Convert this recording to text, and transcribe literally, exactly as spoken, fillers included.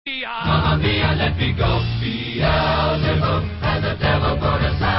Mamma mia, let me go. Beelzebub and the devil put aside.